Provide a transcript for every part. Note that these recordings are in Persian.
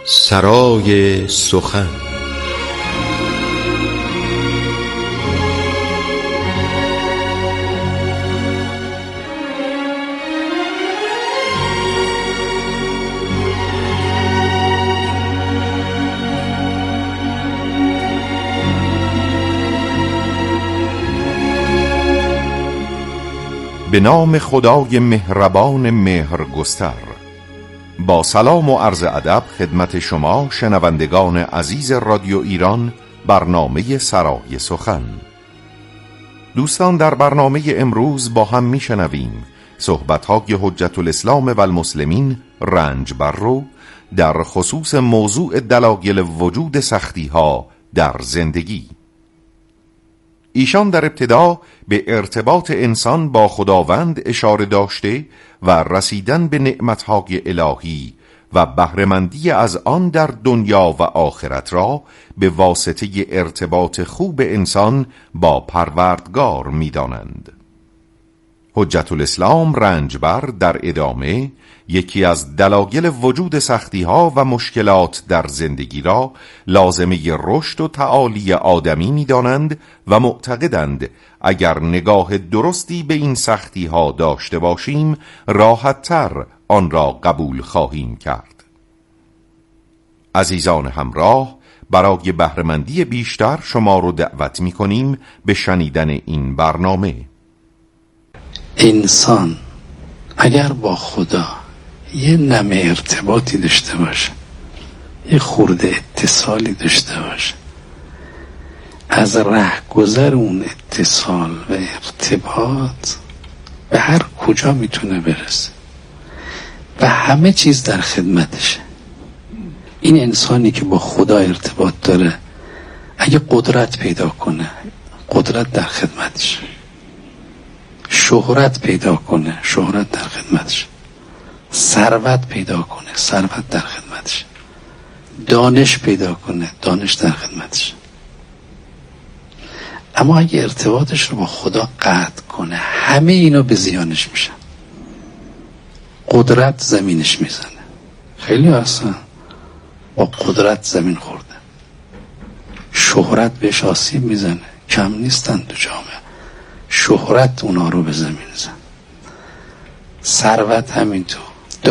سرای سخن. به نام خدای مهربان مهرگستر. با سلام و عرض ادب خدمت شما شنوندگان عزیز رادیو ایران، برنامه سرای سخن. دوستان، در برنامه امروز با هم میشنویم صحبت‌های حجت الاسلام و المسلمین رنجبر رو در خصوص موضوع دلایل وجود سختی‌ها در زندگی. ایشان در ابتدا به ارتباط انسان با خداوند اشاره داشته و رسیدن به نعمتهای الهی و بهره‌مندی از آن در دنیا و آخرت را به واسطه ارتباط خوب انسان با پروردگار می دانند. حجت الاسلام رنجبر در ادامه یکی از دلایل وجود سختی‌ها و مشکلات در زندگی را لازمه رشد و تعالی آدمی می‌دانند و معتقدند اگر نگاه درستی به این سختی‌ها داشته باشیم راحت‌تر آن را قبول خواهیم کرد. عزیزان همراه، برای بهره‌مندی بیشتر شما رو دعوت می‌کنیم به شنیدن این برنامه. انسان اگر با خدا یه نمه ارتباطی داشته باشه، یه خورده اتصالی داشته باشه، از رهگذر اون اتصال و ارتباط به هر کجا میتونه برسه و همه چیز در خدمتشه. این انسانی که با خدا ارتباط داره اگه قدرت پیدا کنه، قدرت در خدمتشه. شهرت پیدا کنه، شهرت در خدمتشه. ثروت پیدا کنه، ثروت در خدمتشه. دانش پیدا کنه، دانش در خدمتشه. اما اگه ارتباطش رو با خدا قطع کنه همه اینا به زیانش میشن. قدرت زمینش میزنه. خیلی اصلا با قدرت زمین خورده. شهرت بهش آسیب میزنه، کم نیستن تو جامعه. شهرت اونا رو به زمین زن. ثروت همینطور.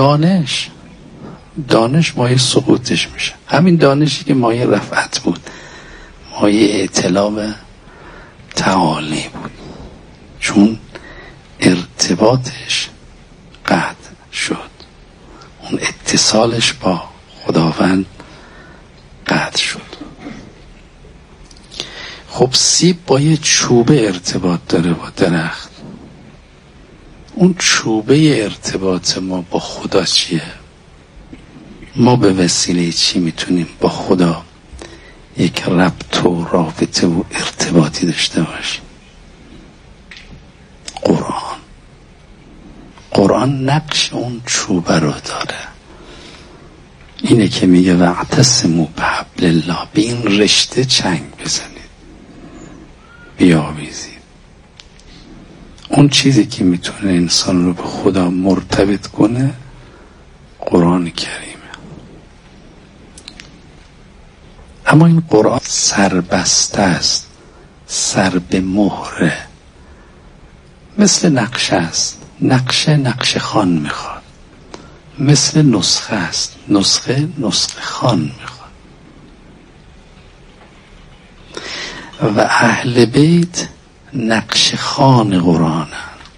دانش مایه سقوطش میشه. همین دانشی که مایه رفعت بود، مایه اطلاع تعالی بود، چون ارتباطش قطع شد، اون اتصالش با خداوند قطع شد. خب سیب با یه چوبه ارتباط داره با درخت. اون چوبه ارتباط ما با خدا چیه؟ ما به وسیله چی میتونیم با خدا یک ربط و رابطه و ارتباطی داشته باشیم؟ قرآن نقش اون چوبه رو داره. اینه که میگه واعتصموا بحبل الله، به این رشته چنگ بزنید، بیاویزید. اون چیزی که میتونه انسان رو به خدا مرتبط کنه قرآن کریمه. اما این قرآن سربسته است، سر به مهره، مثل نقشه است. نقشه خان میخواد. مثل نسخه است، نسخه خان میخواد. و اهل بیت نقش خان قرآن.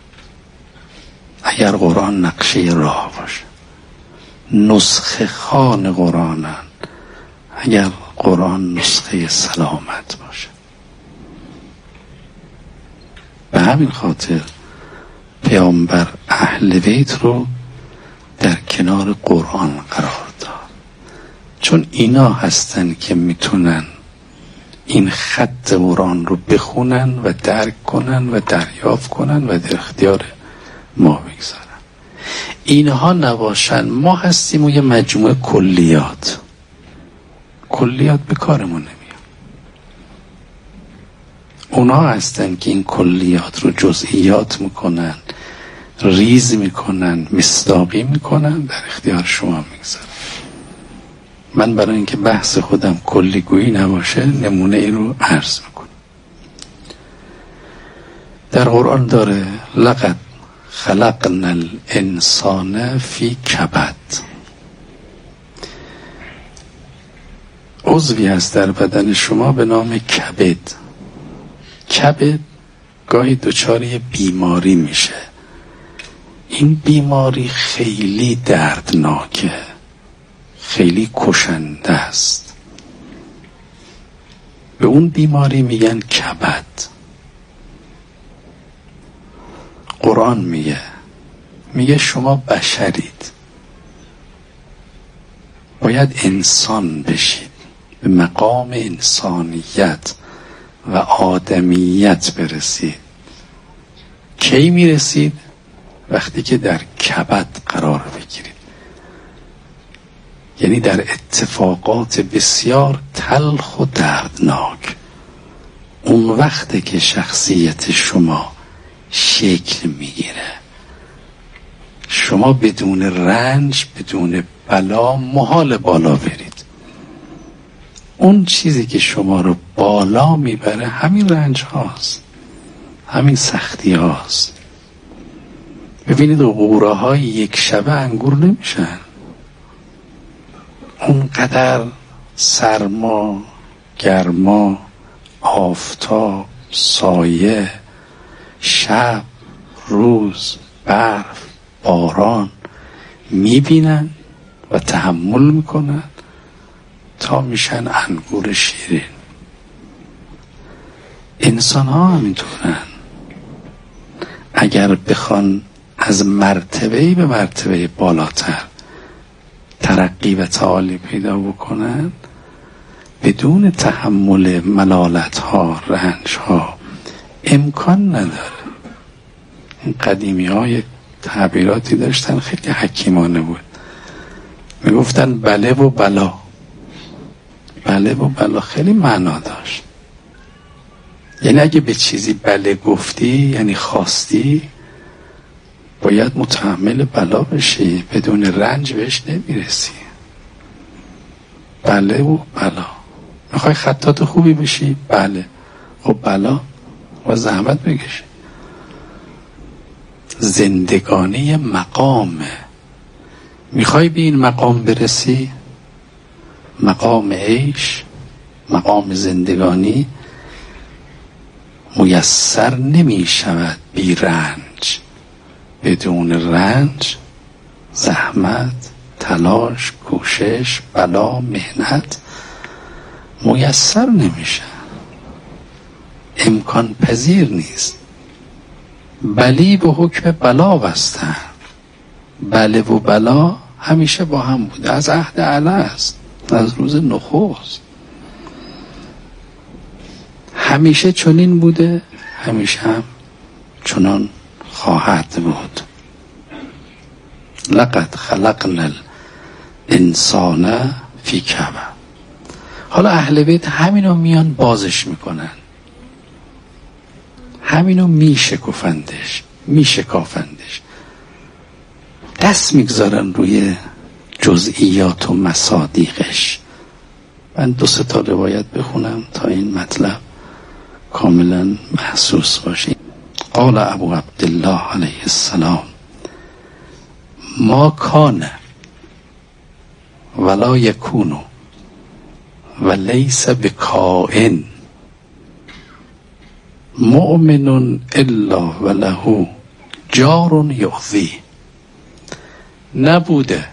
اگر قرآن نقشه راه باشه، نسخه خان قرآن. اگر قرآن نسخه سلامت باشه. به همین خاطر پیامبر اهل بیت رو در کنار قرآن قرار داد، چون اینا هستن که میتونن این خط قرآن رو بخونن و درک کنن و دریافت کنن و در اختیار ما بگذارن. اینها نباشن ما هستیم و یه مجموعه کلیات به کارمون نمیاد. اونا هستن که این کلیات رو جزئیات میکنن، ریز میکنن، مصداقی میکنن، در اختیار شما میگذارن. من برای اینکه بحث خودم کلیگویی نباشه نمونه ای رو عرض میکنم. در قرآن داره لقد خلقنا الانسان فی کبد. عضوی هست در بدن شما به نام کبد. کبد گاهی دچار یه بیماری میشه. این بیماری خیلی دردناکه، خیلی کشنده است. به اون بیماری میگن کبد. قرآن میگه شما بشرید، باید انسان بشید، به مقام انسانیت و آدمیت برسید. کی میرسید؟ وقتی که در کبد قرار بگیرید، یعنی در اتفاقات بسیار تلخ و دردناک. اون وقته که شخصیت شما شکل میگیره. شما بدون رنج، بدون بلا محال بالا برید. اون چیزی که شما رو بالا میبره همین رنج هاست، همین سختی هاست. ببینید غوره های یک شبه انگور نمیشن. اونقدر سرما، گرما، آفتاب، سایه، شب، روز، برف، باران میبینن و تحمل میکنن تا میشن انگور شیرین. انسان ها همینطورن. اگر بخوان از مرتبه‌ای به مرتبه بالاتر ترقی و تعالی پیدا بکنن، بدون تحمل ملالت ها، رنج ها امکان نداره. این قدیمی های تعبیراتی داشتن خیلی حکیمانه بود. میگفتن بله و بلا. بله و بلا خیلی معنا داشت. یعنی اگه به چیزی بله گفتی یعنی خواستی، باید متحمل بلا بشی، بدون رنج بهش نمیرسی. بله و بلا. میخوای خطاط خوبی بشی؟ بله. خب بلا و زحمت بکشی. زندگانی مقامه. میخوای به این مقام برسی؟ مقام عیش، مقام زندگانی میسر نمی شود بی رنج. بدون رنج، زحمت، تلاش، کوشش، بلا، مهنت میسر نمیشه. امکان پذیر نیست. بلی به حکم بلا بستن. بله و بلا همیشه با هم بوده، از عهد الست، از روز نخست. همیشه چنین بوده، همیشه هم چنان خواهد بود. لقد خلقنا الانسان فی کبد. حالا اهل بیت همینو میان بازش میکنن، همینو میشکافندش، دست میگذارن روی جزئیات و مصادیقش. من 2-3 تا روایت بخونم تا این مطلب کاملا محسوس باشه. قال ابو عبدالله علیه السلام: ما کان ولا یکون و لیس بکائن مؤمن الا وله جار یؤذی. نبوده،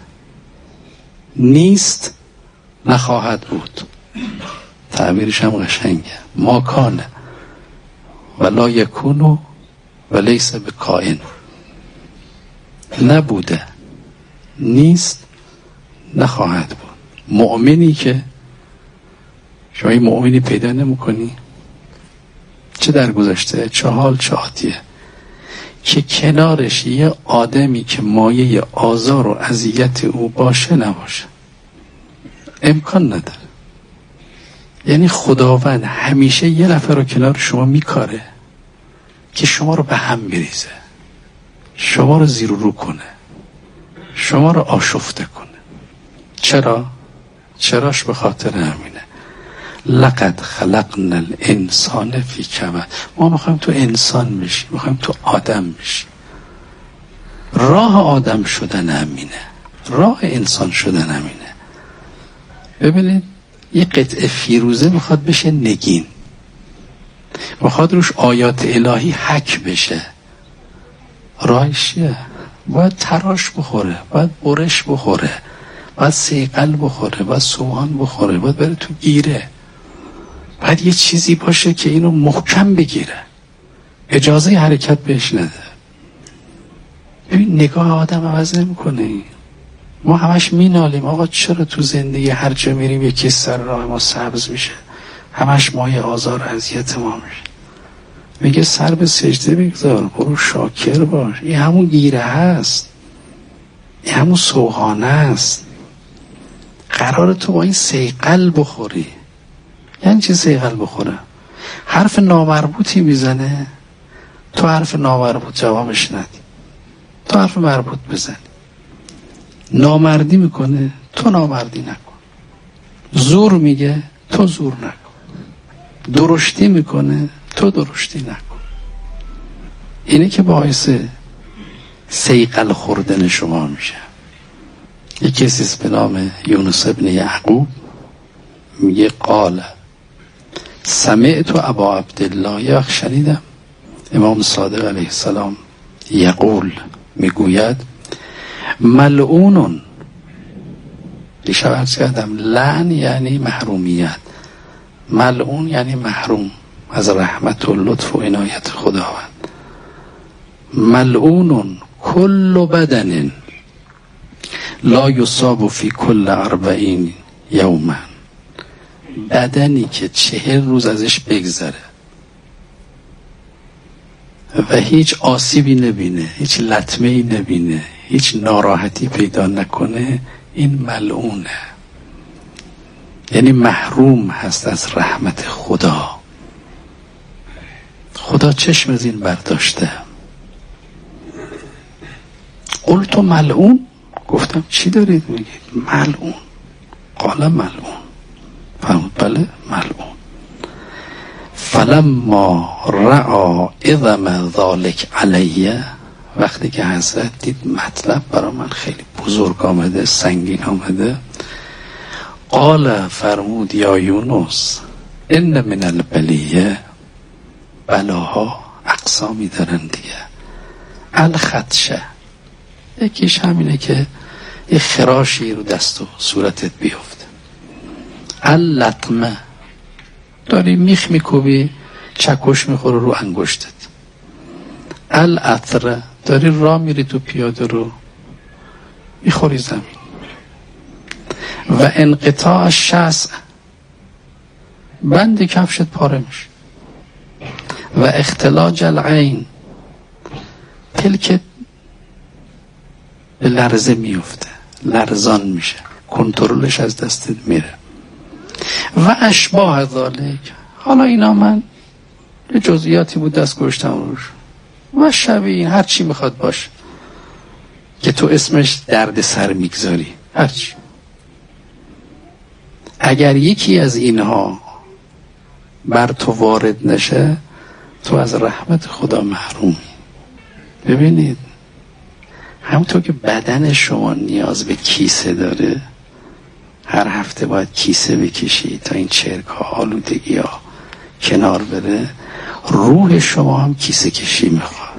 نیست، نخواهد بود. تعبیرش هم قشنگه. ما کان ولا یکون و لیس بکائن. نبوده، نیست، نخواهد بود. مؤمنی که شما این مؤمنی پیدا نمی‌کنی، چه در گذشته، چه حال، چه آتیه، که کنارش یه آدمی که مایه آزار و اذیت او باشه نباشه. امکان نداره. یعنی خداوند همیشه یه نفر رو کنار شما میکاره که شما رو به هم بریزه، شما رو زیر و رو کنه، شما رو آشفته کنه. چرا؟ چراش به خاطر همینه. لقد خلقنا الانسان فی کبد. ما میخوایم تو انسان بشیم، میخوایم تو آدم بشیم. راه آدم شدن همینه، راه انسان شدن همینه. ببینید یه قطعه فیروزه میخواد بشه نگین، میخواد روش آیات الهی حک بشه. راهش چیه؟ باید تراش بخوره، باید برش بخوره، باید صیقل بخوره، باید سوهان بخوره، باید بره تو گیره، باید یه چیزی باشه که اینو محکم بگیره، اجازه حرکت بهش نده. ببین نگاه آدم عوض نمیکنه. ما همش مینالیم آقا چرا تو زندگی هر جا میریم یکی سر راه ما سبز میشه، همش مایه آزار اذیت ما میشه. میگه سر به سجده بگذار، برو شاکر باش. این همون گیره هست، این همون سوهانه است. قراره تو با این صیقل بخوری. یعنی چی صیقل بخوره؟ حرف نامربوطی میزنه، تو حرف نامربوط جوابش ندی، تو حرف مربوط بزنی. نامردی میکنه، تو نامردی نکن. زور میگه، تو زور نکن. درشتی میکنه، تو درشتی نکن. اینه که باعث صیقل خوردن شما میشه. یک کسی به نام یونس ابن یعقوب میگه قال سمعت ابا عبدالله، یا شنیدم امام صادق علیه السلام یقول میگوید ملعونون. دیشب عرض کردم لعن یعنی محرومیت، ملعون یعنی محروم از رحمت و لطف و عنایت خداوند. ملعون کل بدن لا یصاب فی کل 40 یوما. بدنی که 40 روز ازش بگذره و هیچ آسیبی نبینه، هیچ لطمه‌ای نبینه، هیچ ناراحتی پیدا نکنه، این ملعونه. یعنی محروم هست از رحمت خدا. خدا چشم از این برداشته. قلت ملعون، گفتم چی دارید میگید؟ ملعون. قال ملعون. فرمود بله ملعون. فلما رعا اذم ذالک علیه، وقتی که حضرت دید مطلب برای من خیلی بزرگ آمده، سنگین آمده، قال فرمود یا یونس ان من البلیه، بلاها اقسامی دارن دیگه. الخدشه، یکیش همینه که یه خراشی رو دست و صورتت بیفته. اللطمه، داری میخ میکوبی چکش میخوره رو انگشتت. العطره، داری راه میری تو پیاده رو میخوری زمین. و انقطاع الشسع، بند کفشت پاره میشه. و اختلاج العین، پلکت به لرزه میفته، لرزان میشه، کنترلش از دستت میره. و اشباه ذالک، حالا اینا من یه جزئیاتی بود دست گذاشتم روش. و شبیه این هر چی میخواد باشه که تو اسمش درد سر میگذاری، هر چی. اگر یکی از اینها بر تو وارد نشه، تو از رحمت خدا محرومی. ببینید همونطور که بدن شما نیاز به کیسه داره، هر هفته باید کیسه بکشی تا این چرک ها، آلودگی ها کنار بره، روح شما هم کیسه کشی میخواد.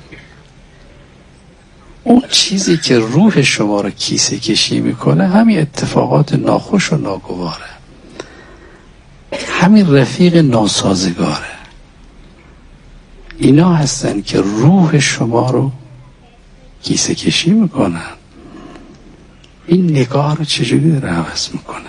اون چیزی که روح شما رو کیسه کشی میکنه همین اتفاقات ناخوش و ناگواره، همین رفیق ناسازگاره. اینا هستن که روح شما رو کیسه کشی میکنن. این نگاه رو چجوری داره عوض میکنه؟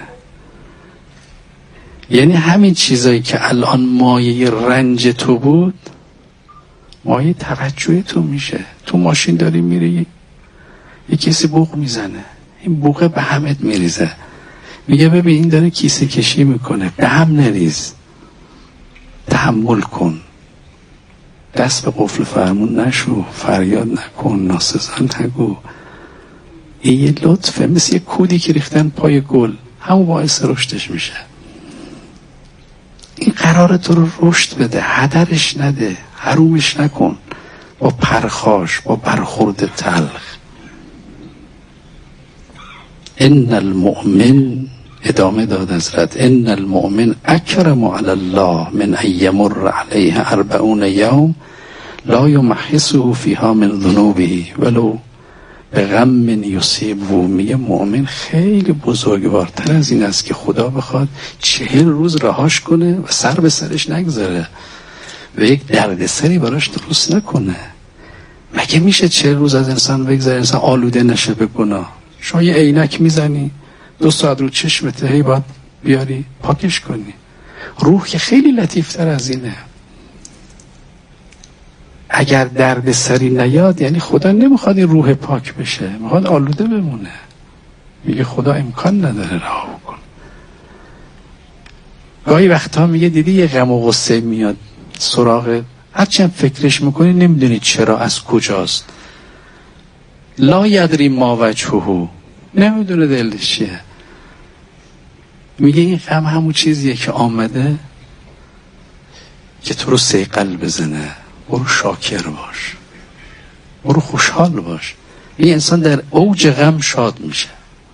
یعنی همین چیزایی که الان مایه رنج تو بود مایه توجه تو میشه. تو ماشین داری میری، یه کسی بوق میزنه، این بوقه به همت میریزه، میگه ببین این داره کیسه کشی میکنه، به هم نریز، تحمل کن، دست به قفل فرمون نشو، فریاد نکن، ناسزا نگو. این یه لطفه، مثل یه کودی که ریختن پای گل، همون باعث رشدش میشه. این قراره تو رو رشد بده، هدرش نده، حرومش نکن با پرخاش، با برخورد تلخ. ان المؤمن، ادامه داد حضرت، ان المؤمن اکرم علی الله من ان یمر علیه 40 یوم لا یمحصه فیها من ذنوبه ولو به غم یصیبه. میگه مؤمن خیلی بزرگوارتر از این است که خدا بخواد 40 روز رهاش کنه و سر به سرش نگذاره و یک دردسری براش درست نکنه. مگه میشه 40 روز از انسان بگذاره انسان آلوده نشه به گناه؟ شما یه عینک میزنی 2 ساعت رو چشمت هی باید بیاری پاکش کنی. روح که خیلی لطیفتر از اینه. اگر درد سری نیاد یعنی خدا نمیخواد این روح پاک بشه، میخواد آلوده بمونه. میگه خدا امکان نداره رها کن. گاهی وقتا میگه دیدی یه غم و غصه میاد سراغ، هرچند فکرش میکنی نمیدونی چرا، از کجاست. لا یدری ما وجهه، نمیدونه دلش چیه. میگه این غم همون چیزیه که آمده که تو رو صیقل بزنه. برو شاکر باش، برو خوشحال باش. این انسان در اوج غم شاد میشه.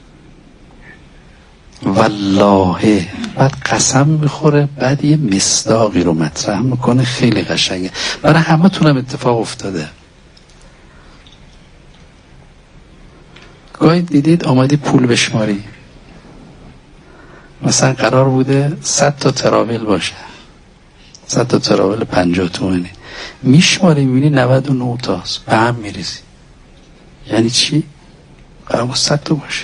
والله بعد قسم میخوره، بعد یه مصداقی رو مطرح میکنه خیلی قشنگه، برای همه تونم اتفاق افتاده. گاهی دیدید آمدی پول بشماری، مثلا قرار بوده 100 تا تراول باشه، 100 تا تراول 50 تومانی، میشماری میبینی 99 تاست، به هم میریزی. یعنی چی؟ قرار بود 100 تا باشه.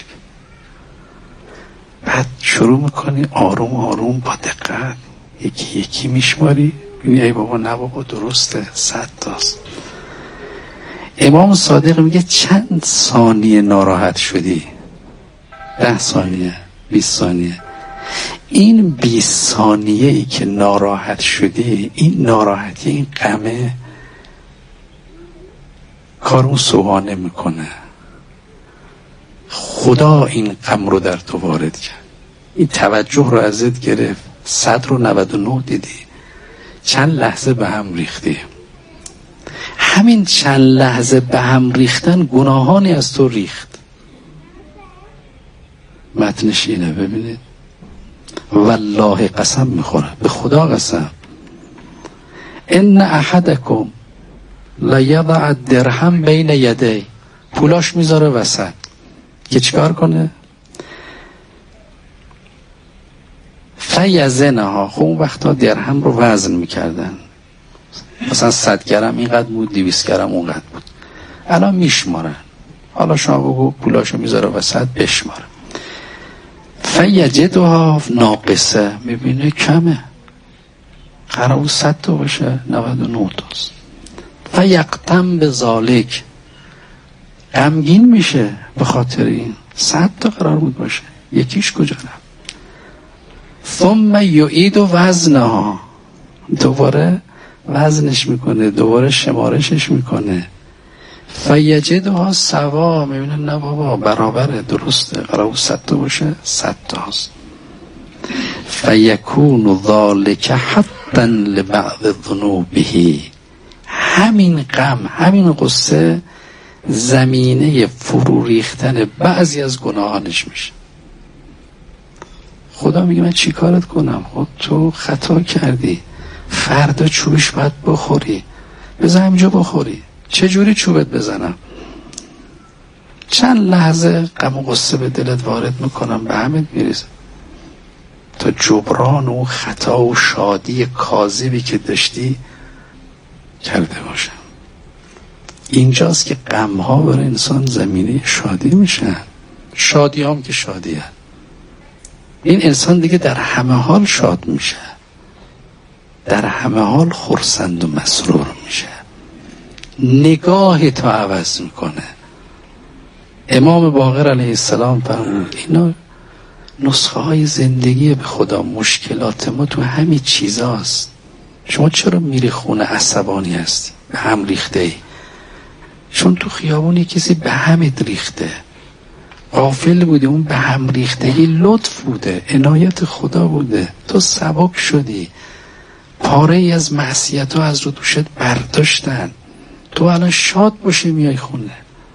بعد شروع میکنی آروم آروم با دقت یکی یکی میشماری، میبینی ای بابا نه بابا درسته 100 تاست. امام صادق میگه چند ثانیه ناراحت شدی؟ 10 ثانیه، 20 ثانیه. این 20 ثانیه ای که ناراحت شدی، این ناراحتی، این غمه کارو سوانه میکنه. خدا این غم رو در تو وارد کرد، این توجه رو ازت گرفت، 100 رو 99 دیدی، چند لحظه به هم ریختی. همین چند لحظه به هم ریختن گناهانی از تو ریخت. متنش اینه، ببینید. والله قسم میخوره، به خدا قسم، ان احدکم لیضع درهم بین یدی، پولاش میذاره وسط که چیکار کنه؟ فیزنها. خب اون وقتا درهم رو وزن میکردن، مثلا 100 گرم اینقدر بود، 200 گرم اونقدر بود. الان میشمارن. حالا شما بگو پولاشو میذاره وسط بشماره. فیجدها ناقصه، میبینه کمه، قرار بود 100 تا باشه 99 تاست. فیقتم به ذالک، غمگین میشه به خاطر این 100 تا قرار بود باشه، یکیش کجا رفت. ثم یعید وزنها، دوباره وزنش میکنه، دوباره شمارشش میکنه. فیجدها سوا، میبینه نه بابا برابره، درسته، قرار بود 100 تا باشه 100 تاست. فیکون ذالک حتا لبعض ذنوبه، همین غم، همین قصه زمینه فرو ریختن بعضی از گناهانش میشه. خدا میگه من چی کارت کنم؟ خب تو خطا کردی، فردا چوبش باید بخوری، بذار همینجا بخوری. چه جوری چوبت بزنم؟ چند لحظه غم و غصه به دلت وارد میکنم، به همت میریزم تا جبران و خطا و شادی کاذبی که داشتی کرده باشم. اینجاست که غمها برای انسان زمینه شادی میشن. شادی هم که شادی هست. این انسان دیگه در همه حال شاد میشه، در همه حال خرسند و مسرور میشه، نگاه تو عوض میکنه. امام باقر علیه السلام فرمود اینا نسخه های زندگی به خدا. مشکلات ما تو همین چیزاست. شما چرا میری خونه عصبانی هستی، به هم ریخته ای؟ چون تو خیابونی کسی به همت ریخته. غافل بودی، اون به هم ریختگی لطف بوده، عنایت خدا بوده. تو سبک شدی، پاره ای از معصیت ها از رو دوشت برداشتن، تو الان شاد باشی میای خونه.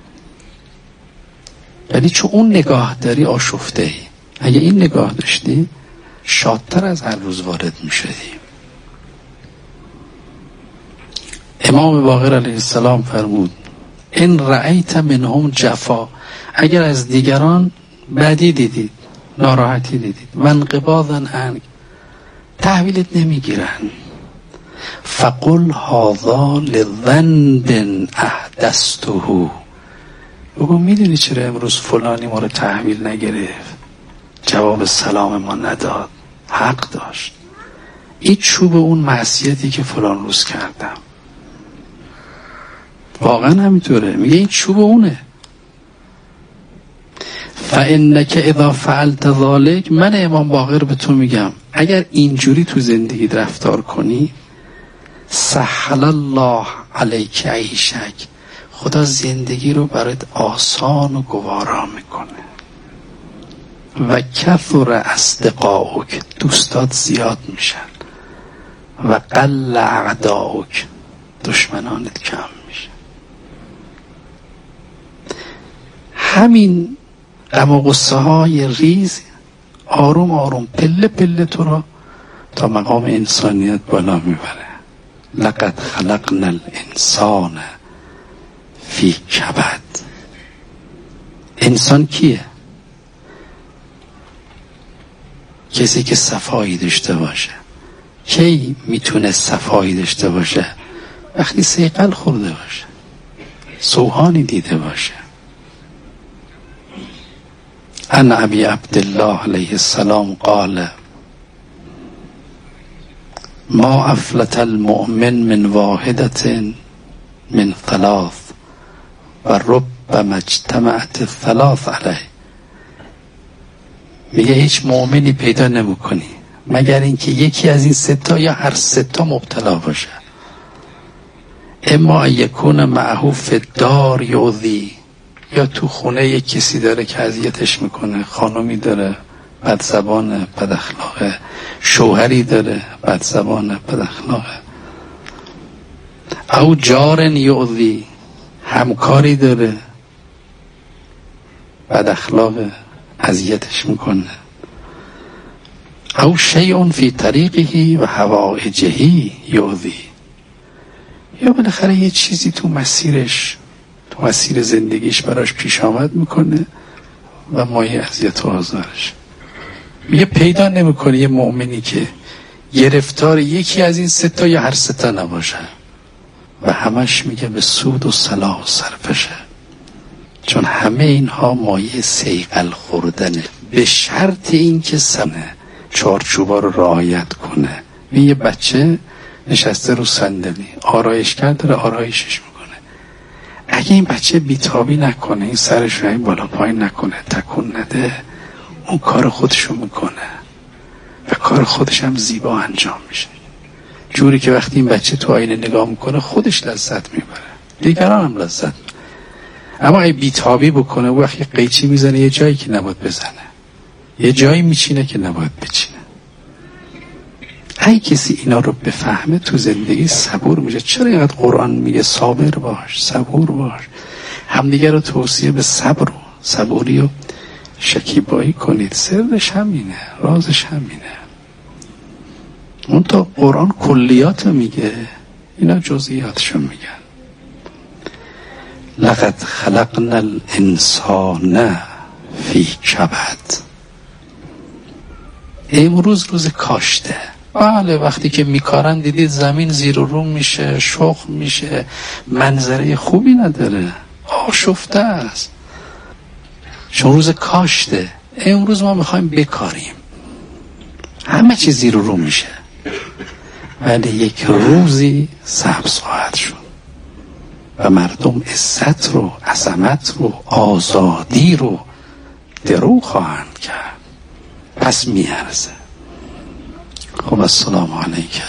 ولی چون اون نگاه داری آشفته ای. اگه این نگاه داشتی شادتر از هر روز وارد می شدی. امام باقر علیه السلام فرمود ان رأیت منهم جفا، اگر از دیگران بدی دیدید، ناراحتی دیدید، وانقباضا عنک، تحویلت نمیگیرن، فقل هذا لذنب احدثته، بگو میدونی چرا امروز فلانی ما رو تحویل نگرفت، جواب سلام ما نداد، حق داشت، این چوب اون معصیتی که فلان روز کردم. واقعا همینطوره، میگه این چوب اونه. فانک اذا فعلت ذلک، من امام باقر به تو میگم اگر اینجوری تو زندگی رفتار کنی، سهل الله علیک عیشک، خدا زندگی رو برات آسان و گوارا میکنه. و کثر اصدقاؤک، دوستات زیاد میشن. و قل اعداؤک، دشمنانت کم میشن. همین غم و غصه های ریز آروم آروم پله پله تو را تا مقام انسانیت بالا میبره. لقد خلقنا الانسان فی کبد. انسان کیه؟ کسی که صفایی داشته باشه. کی میتونه صفایی داشته باشه؟ وقتی صیقل خورده باشه، سوهانی دیده باشه. عن ابی عبدالله علیه السلام قال ما افلت المؤمن من واحدة من ثلاث و ربما اجتمعت الثلاث علیه. میگه هیچ مؤمنی پیدا نمیکنی مگر اینکه یکی از این ستا یا هر ستا مبتلا باشه. اما یکون معه فی الدار یؤذی، یا تو خونه یک کسی داره که اذیتش میکنه، خانمی داره بد زبانه بد اخلاقه، شوهری داره بد زبانه بد اخلاقه، او جار یؤذی، همکاری داره بد اخلاقه اذیتش میکنه، او شیء فی طریقه و حوائجه یؤذی، یا بالاخره یه چیزی تو مسیرش، تو مسیر زندگیش براش پیش آمد میکنه و مایه اذیت و آزارش. میگه پیدا نمیکنه یه مؤمنی که گرفتار یکی از این ستا یا هر ستا نباشه و همش میگه به سود و صلاح و صرفشه، چون همه اینها مایه صیقل خوردنه، به شرط این که سمه چارچوبا رو رعایت کنه. یه بچه نشسته رو صندلی، آرایشگر داره آرایشش میکنه، اگه این بچه بیتابی نکنه، این سرش رو این بالا پایین نکنه، تکون نده، اون کار خودشو میکنه و کار خودش هم زیبا انجام میشه، جوری که وقتی این بچه تو آینه نگاه میکنه خودش لذت میبره، دیگران هم لذت میبره. اما اگه بیتابی بکنه و وقتی قیچی میزنه یه جایی که نباید بزنه، یه جایی میچینه که نباید بچینه. اگه کسی اینا رو بفهمه تو زندگی صبور میشه. چرا اینقدر قرآن میگه صابر باش، صبور باش، همدیگه رو توصیه به صبر و صبوری و شکیبایی کنید. سرش همینه، رازش همینه. اون تا قرآن کلیات میگه، اینا جزئیاتشو میگن. لقد خلقنا الانسان فی کبد. امروز روز کاشته. بله، وقتی که میکارن دیدید زمین زیر و رو میشه، شخم میشه، منظره خوبی نداره، آشفته است، چون روز کاشته. امروز ما میخوایم بکاریم، همه چیز زیر و رو میشه، ولی یک روزی سبز خواهد شد و مردم عزت رو، عظمت رو، آزادی رو درو خواهند کرد. پس میارزه. خب السلام علیکم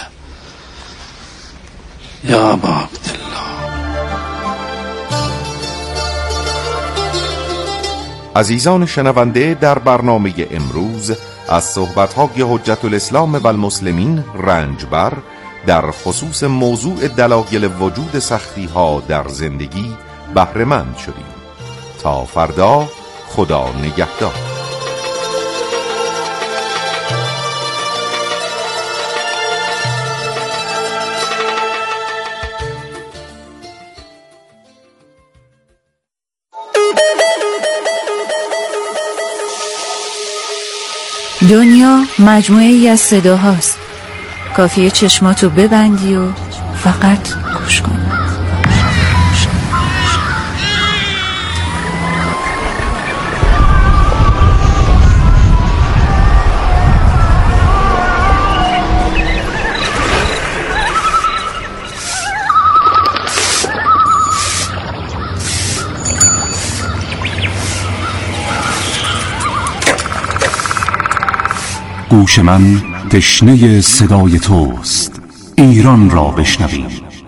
یا ابا عبدالله. عزیزان شنونده، در برنامه امروز از صحبت‌های حجت الاسلام و المسلمین رنجبر در خصوص موضوع دلایل وجود سختی‌ها در زندگی بهره‌مند شدیم. تا فردا، خدا نگهدار. دنیا مجموعه‌ای از صداهاست. کافیه چشماتو ببندی و فقط گوش کن. گوش من تشنه صدای توست. ایران را بشنویم.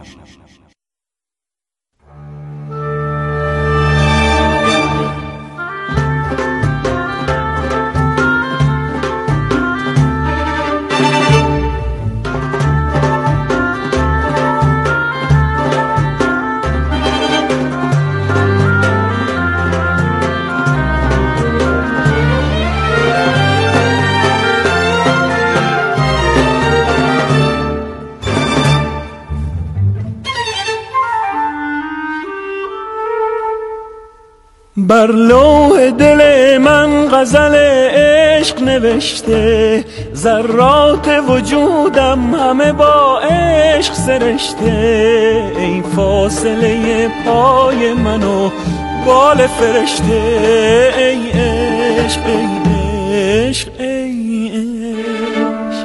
بر لوح دل من غزل عشق نوشته، ذرات وجودم همه با عشق سرشته. ای فاصله پای من و بال فرشته، ای عشق ای عشق ای عشق.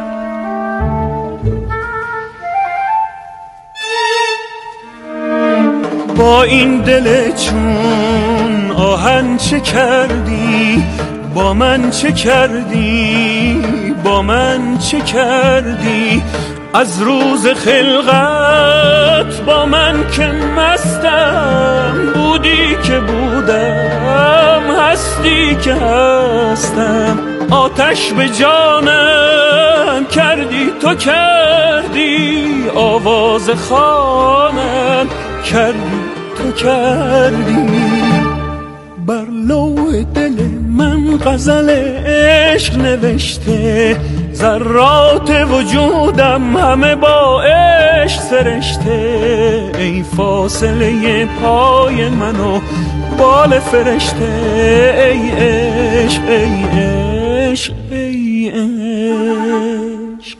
با این دل چون آهن چه کردی، با من چه کردی، با من چه کردی. از روز خلقت با من که مستم، بودی که بودم، هستی که هستم. آتش به جانم کردی تو کردی، آواز خوانم کردی تو کردی. بر لوح دل من غزل عشق نوشته، ذرات وجودم همه با عشق سرشته. ای فاصله پای من و بال فرشته، ای عشق ای عشق ای عشق.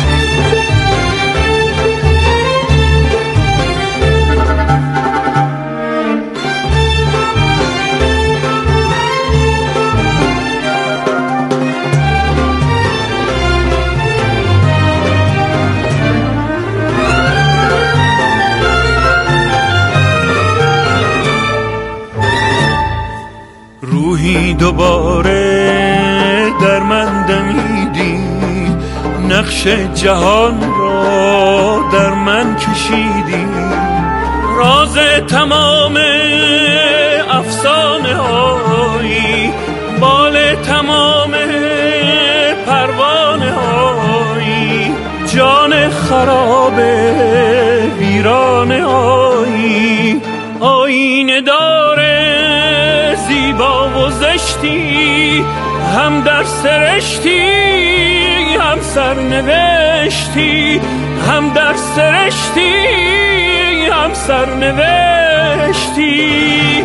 روحی دوباره در من دمیدی، نقش جهان را در من کشیدی. راز تمام افسانه هایی، بال تمام پروانه هایی. جان خراب ویرانه هایی، آینه داره زیبا و زشتی. هم در سرشتی هم سرنوشتی، هم در سرشتی هم سرنوشتی.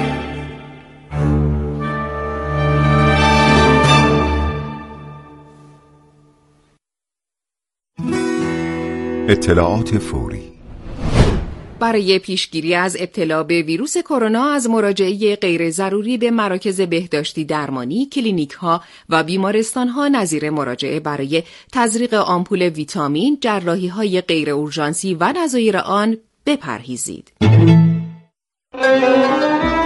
اطلاعات فوری. برای پیشگیری از ابتلا به ویروس کرونا از مراجعه غیر ضروری به مراکز بهداشتی درمانی، کلینیک‌ها و بیمارستان‌ها نظیر مراجعه برای تزریق آمپول ویتامین، جراحی‌های غیر اورژانسی و نظایر آن بپرهیزید.